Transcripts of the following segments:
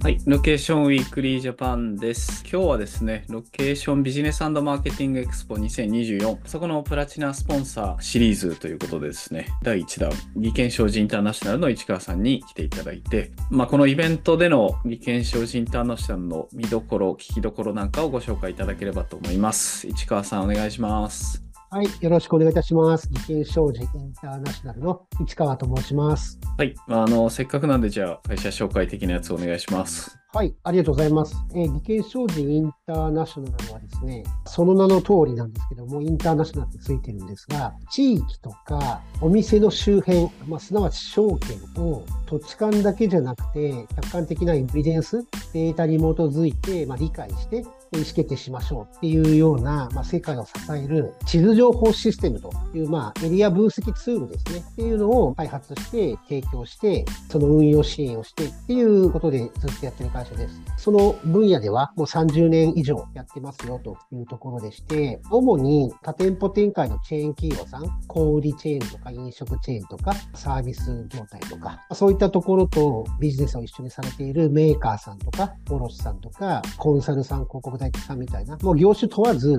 はい、ロケーションウィークリージャパンです。今日はですね、ロケーションビジネスマーケティングエクスポ2024、そこのプラチナスポンサーシリーズということでですね、第1弾、技研商事インターナショナルの市川さんに来ていただいて、このイベントでの技研商事インターナショナルの見どころ、聞きどころなんかをご紹介いただければと思います。市川さん、お願いします。 はい、よろしくお願いいたします。技研商事インターナショナルの市川と申します。 はい、せっかくなんで、じゃあ、会社紹介的なやつをお願いします。 はい、ありがとうございます。技研商事インターナショナルはですね、その名の通りなんですけども、インターナショナルってついてるんですが、地域とかお店の周辺、すなわち証券を土地勘だけじゃなくて、客観的なエビデンス、データに基づいて、理解して、意思決定しましょうっていうような、世界を支える地図情報システムという、エリア分析ツールですね。っていうのを開発して提供して、その運用支援をしてっていうことでずっとやってる会社です。その分野ではもう30年以上やってますよというところでして、主に多店舗展開のチェーン企業さん、小売チェーンとか飲食チェーンとかサービス業態とか、そういったところとビジネスを一緒にされているメーカーさんとか、卸さんとか、コンサルさん、広告代理さんみたいな、もう業種問わず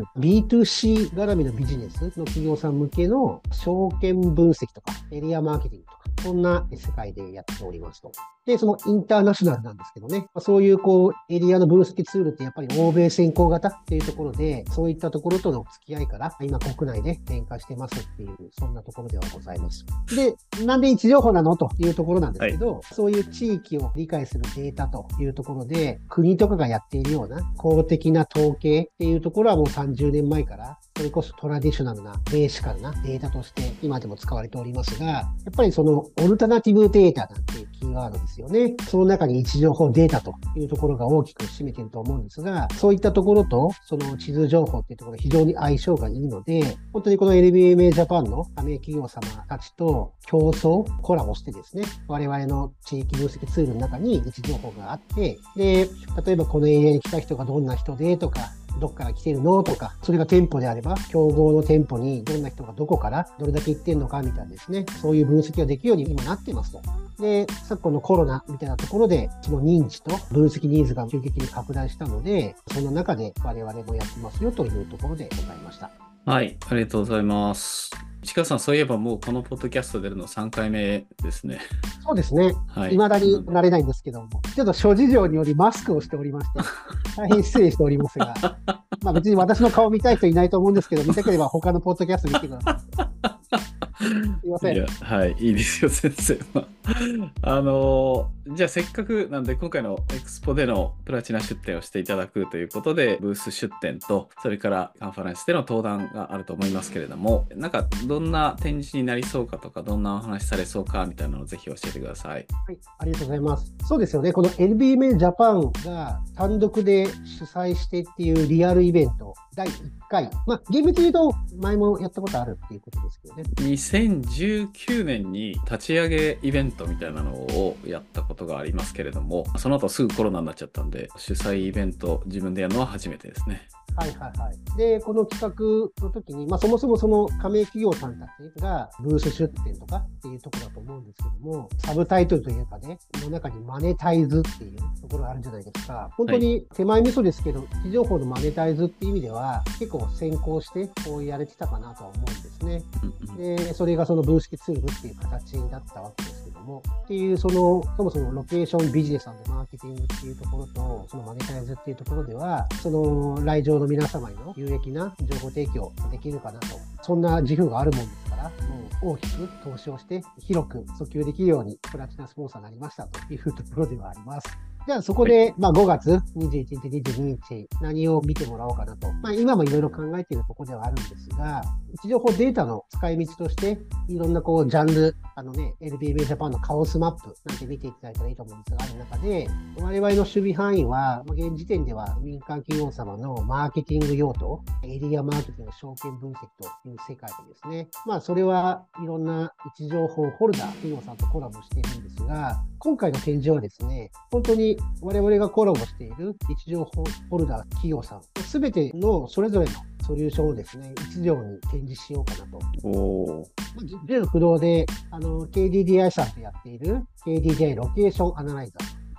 B2C 絡みのビジネスの企業さん向けの証券分析とか、エリアマーケティングとか、そんな世界でやっておりますと。で、そのインターナショナルなんですけどね、そういうエリアの分析ツールってやっぱり欧米先行型っていうところで、そういったところとの付き合いから、今国内で展開してますっていう、そんなところではございます。で、なんで位置情報なのというところなんですけど、そういう地域を理解するデータというところで、国とかがやっているような公的な統計っていうところはもう30年前から、それこそトラディショナルな、ベーシカルなデータとして今でも使われておりますが、やっぱりそのオルタナティブデータなんていうキーワードですよね。その中に位置情報データというところが大きく占めていると思うんですが、そういったところとその地図情報っていうところ非常に相性がいいので、本当にこの LBMA ジャパンの加盟企業様たちと競争、コラボしてですね、我々の地域分析ツールの中に位置情報があって、で、例えばこのエリアに来た人がどんな人でとか、どっから来てるのとか、それが店舗であれば、競合の店舗にどんな人がどこからどれだけ行ってんのかみたいなですね、そういう分析ができるように今なっていますと。で、昨今のコロナみたいなところで、その認知と分析ニーズが急激に拡大したので、その中で我々もやってますよというところでございました。 はい、ありがとうございます。市川さん、そういえばもうこのポッドキャスト出るの3回目ですね。 そうですね。 はい。 未だに慣れないんですけども、ちょっと諸事情によりマスクをしておりまして、大変失礼しておりますが、別に私の顔見たい人いないと思うんですけど、見たければ他のポッドキャスト見てください。すいません。 いや、はい、いいですよ、先生。じゃあせっかくなんで、今回のエクスポでのプラチナ出展をしていただくということで、ブース出展と、それからカンファレンスでの登壇があると思いますけれども、どんな展示になりそうかとか、どんなお話されそうかみたいなのをぜひ教えてください。 はい、ありがとうございます。そうですよね。この LBMA ジャパンが単独で主催してっていうリアルイベント、第1回。厳密に言うと、前もやったことあるっていうことですけどね。 2019年に立ち上げイベントみたいなのをやったことがありますけれども、その後すぐコロナになっちゃったんで、主催イベント自分でやるのは初めてですね。 はいはいはい。で、この企画の時に、そもそもその加盟企業さんたちがブース出展とかっていうところだと思うんですけども、サブタイトルというかね、この中にマネタイズっていうところがあるんじゃないですか。本当に手前味噌ですけど、位置情報のマネタイズっていう意味では、結構先行してこうやれてたかなとは思うんですね。で、それがその分析ツールっていう形だったわけですけども、っていうそもそもロケーションビジネスマーケティングっていうところと、そのマネタイズっていうところでは、その来場の皆様への有益な情報提供できるかなと。そんな自負があるもんですから、もう大きく投資をして広く訴求できるようにプラチナスポンサーになりましたというところではあります。じゃあそこで、5月21日、22日、何を見てもらおうかなと。今もいろいろ考えているところではあるんですが、位置情報データの使い道として、いろんなジャンル、LBMA ジャパンのカオスマップなんて見ていただいたらいいと思うんですが、ある中で、我々の守備範囲は、現時点では民間企業様のマーケティング用途、エリアマーケティング、証券分析という世界でですね、それはいろんな位置情報ホルダー企業さんとコラボしているんですが、今回の展示はですね、本当に我々がコラボしている位置情報ホルダー企業さん、すべてのそれぞれのソリューションをですね、一条に展示しようかなと。全不動でKDDI さんとやっている KDDI ロケーションアナライザー。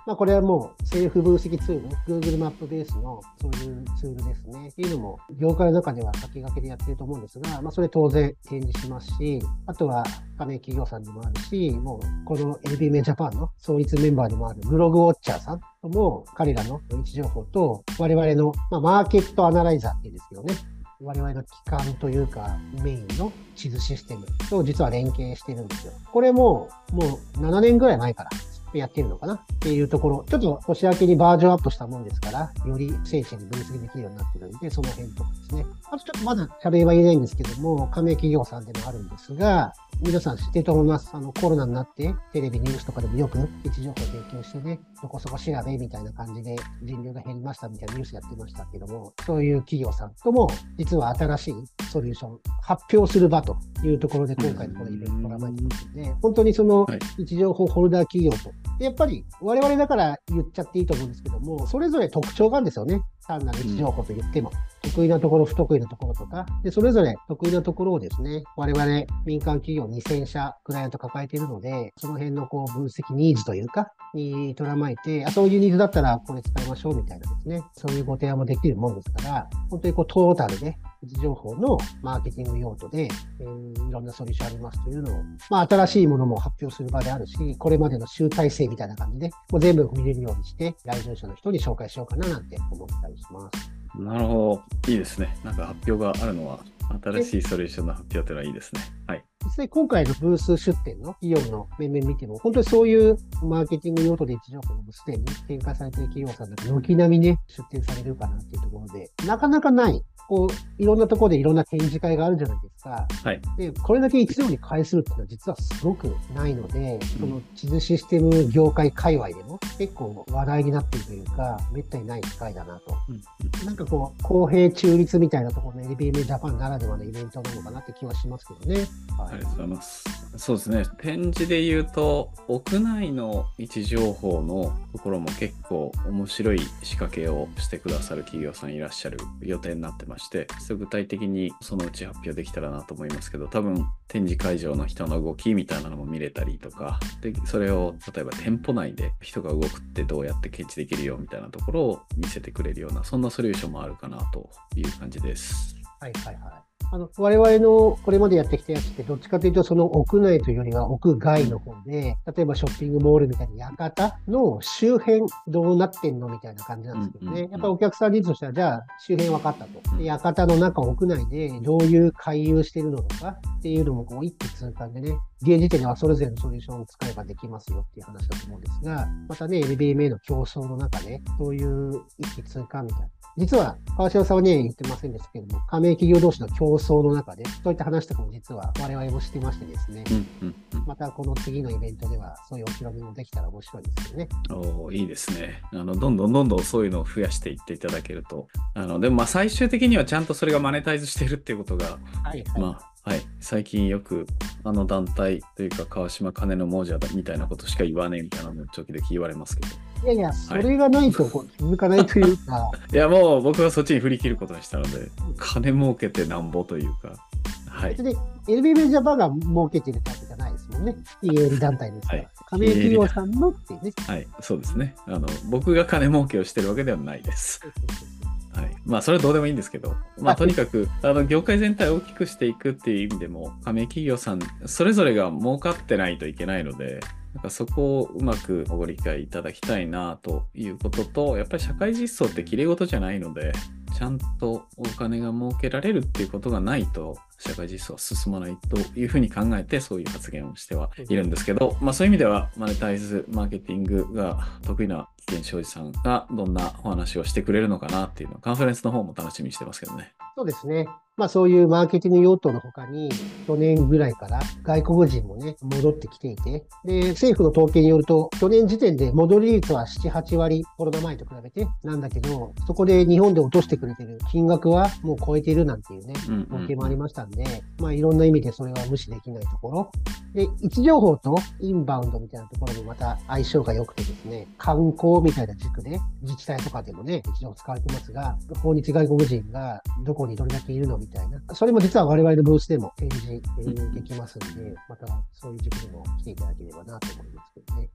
これはもうセルフ分析ツール、Google マップベースのそういうツールですね。っていうのも、業界の中では先駆けでやってると思うんですが、それ当然展示しますし、あとは加盟企業さんでもあるし、もうこの LBMA ジャパンの創立メンバーでもあるブログウォッチャーさんとも、彼らの位置情報と、我々の、マーケットアナライザーっていうんですけどね、我々の基幹というかメインの地図システムと実は連携してるんですよ。これもう7年ぐらい前からやってるのかなっていうところ、ちょっと年明けにバージョンアップしたもんですから、より精緻に分析できるようになってるんで、その辺とかですね。あとちょっとまだ喋りは言えないんですけども、加盟企業さんでもあるんですが、皆さん知ってると思います。コロナになって、テレビ、ニュースとかでもよく位置情報を提供してね、どこそこ調べみたいな感じで人流が減りましたみたいなニュースやってましたけども、そういう企業さんとも、実は新しいソリューション、発表する場というところで、今回のこのイベントを構えてますので、本当にその位置情報ホルダー企業と、やっぱり我々だから言っちゃっていいと思うんですけども、それぞれ特徴があるんですよね。単なる位置情報と言っても。得意なところ、不得意なところとか、で、それぞれ得意なところをですね、我々民間企業2000社クライアント抱えているので、その辺のこう分析ニーズというか、に捉まえて、そういうニーズだったらこれ使いましょうみたいなですね、そういうご提案もできるもんですから、本当にこうトータルで位置情報のマーケティング用途で、いろんなソリューションありますというのを、新しいものも発表する場であるし、これまでの集大成みたいな感じで、もう全部見れるようにして、来場者の人に紹介しようかななんて思ったりします。 なるほど。いいですね。なんか発表があるのは、新しいソリューションの発表というのはいいですね。はい。 実際今回のブース出展の企業の面々見ても、本当にそういうマーケティング用途で位置情報もすでに展開されている企業さんなんか軒並みね、出展されるかなっていうところで、なかなかない。いろんなところでいろんな展示会があるじゃないですか。 はい。 で、これだけ一堂に会するっていうのは実はすごくないので、この地図システム業界界隈でも結構話題になっているというか、めったにない機会だなと。なんかこう、公平中立みたいなところの LBMA ジャパンならではのイベントなのかなって気はしますけどね。 はい、ありがとうございます。そうですね。展示で言うと、屋内の位置情報のところも結構面白い仕掛けをしてくださる企業さんいらっしゃる予定になってまして、具体的にそのうち発表できたらなと思いますけど、多分展示会場の人の動きみたいなのも見れたりとか、で、それを例えば店舗内で人が動くってどうやって検知できるよみたいなところを見せてくれるような、そんなソリューションもあるかなという感じです。 はいはいはい。我々のこれまでやってきたやつって、どっちかというと、その屋内というよりは屋外の方で、例えばショッピングモールみたいな館の周辺どうなってんのみたいな感じなんですけどね。やっぱりお客さんニーズとしては、じゃあ周辺分かったと。で館の中、屋内でどういう回遊してるのとかっていうのもこう一気通貫でね、現時点ではそれぞれのソリューションを使えばできますよっていう話だと思うんですが、またね、LBMA の競争の中で、そういう一気通貫みたいな。実は、川島さんはね、言ってませんでしたけども、加盟企業同士の競争の中で、そういった話とかも実は我々もしてましてですね、またこの次のイベントでは、そういうお披露目もできたら面白いですよね。 いいですね。どんどんそういうのを増やしていっていただけると。でも最終的にはちゃんとそれがマネタイズしてるっていうことが、はいはい、最近よく団体というか川島金の亡者だみたいなことしか言わねえみたいなのを時々言われますけど。 いやいや、それがないと続かないというか。 いや、もう僕はそっちに振り切ることにしたので、金儲けてなんぼというか。はい。 別に LBMA ジャパンが儲けてるわけじゃないですもんね。非営利団体ですから。はい、加盟企業さんのっていうね。 はい、そうですね。僕が金儲けをしてるわけではないです。はい、それはどうでもいいんですけど、とにかく業界全体を大きくしていくっていう意味でも、加盟企業さんそれぞれが儲かってないといけないので、なんかそこをうまくご理解いただきたいなということと、やっぱり社会実装って綺麗事じゃないので、ちゃんとお金が儲けられるっていうことがないと社会実装は進まないというふうに考えてそういう発言をしてはいるんですけど、そういう意味ではマネタイズマーケティングが得意な危険商事さんがどんなお話をしてくれるのかなっていうのをカンファレンスの方も楽しみにしてますけどね。 そうですね。そういうマーケティング用途の他に、去年ぐらいから外国人もね、戻ってきていて、で、政府の統計によると、去年時点で戻り率は7、8割、コロナ前と比べてなんだけど、そこで日本で落としてくれてる金額はもう超えているなんていうね、統計もありましたんで、いろんな意味でそれは無視できないところ。で、位置情報とインバウンドみたいなところもまた相性が良くてですね、観光みたいな軸で、自治体とかでもね、位置情報使われてますが、訪日外国人がどこにどれだけいるのみたいな。それも実は我々のブースでも展示できますので、またそういう軸にも来ていただければなと思いますけどね。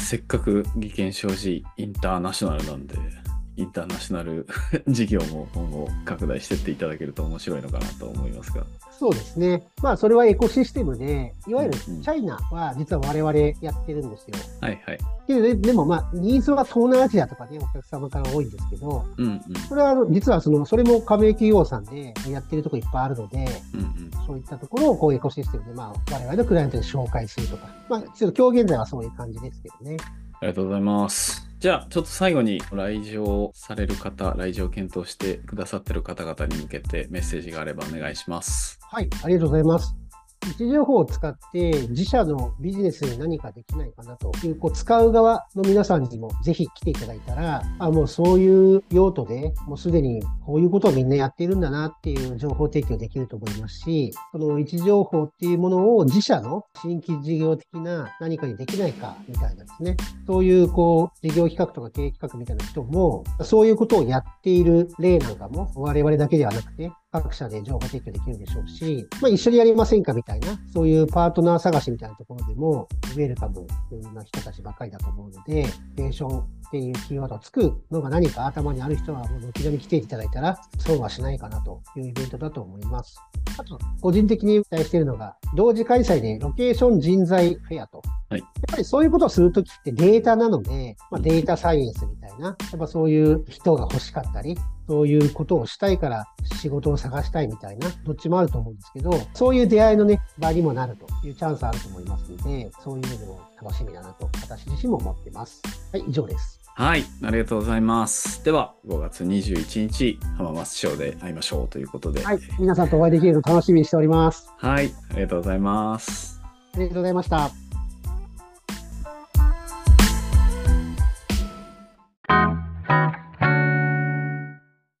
せっかく技研商事インターナショナルなんで、インターナショナル事業も今後拡大していっていただけると面白いのかなと思いますが。 そうですね。まあ、それはエコシステムで、いわゆるうんうんチャイナは実は我々やってるんですよ。 はいはい。 けどね、でもまあ、ニーズは東南アジアとかね、お客様から多いんですけど、 うんうんこれは実はそれも加盟企業さんでやってるところいっぱいあるので、 うんうん。 そういったところをこうエコシステムで、まあ、我々のクライアントに紹介するとか、まあ、ちょっと今日現在はそういう感じですけどね。 ありがとうございます。じゃあ、ちょっと最後に来場される方、来場を検討してくださっている方々に向けてメッセージがあればお願いします。 はい、ありがとうございます。位置情報を使って自社のビジネスに何かできないかなという、使う側の皆さんにもぜひ来ていただいたら、もうそういう用途でもうすでにこういうことをみんなやっているんだなっていう情報提供できると思いますし、その位置情報っていうものを自社の新規事業的な何かにできないかみたいなですね、そういう事業企画とか経営企画みたいな人も、そういうことをやっている例なんかも我々だけではなくて、各社で情報提供できるでしょうし、一緒にやりませんかみたいな、そういうパートナー探しみたいなところでも、ウェルカムな人たちばっかりだと思うので、テンションっていうキーワードをつくのが何か頭にある人は、もう軒並み来ていただいたら、損はしないかなというイベントだと思います。あと、個人的に期待しているのが、同時開催でロケーション人材フェアと。 はい、 やっぱりそういうことをするときってデータなので、データサイエンスみたいな、やっぱそういう人が欲しかったり、そういうことをしたいから仕事を探したいみたいな、どっちもあると思うんですけど、そういう出会いのね、場にもなるというチャンスあると思いますので、そういうのも楽しみだなと、私自身も思っています。はい、以上です。 はい、ありがとうございます。では、5月21日、浜松町で会いましょうということで。 はい、皆さんとお会いできるのを楽しみにしております。 はい、ありがとうございます。 ありがとうございました。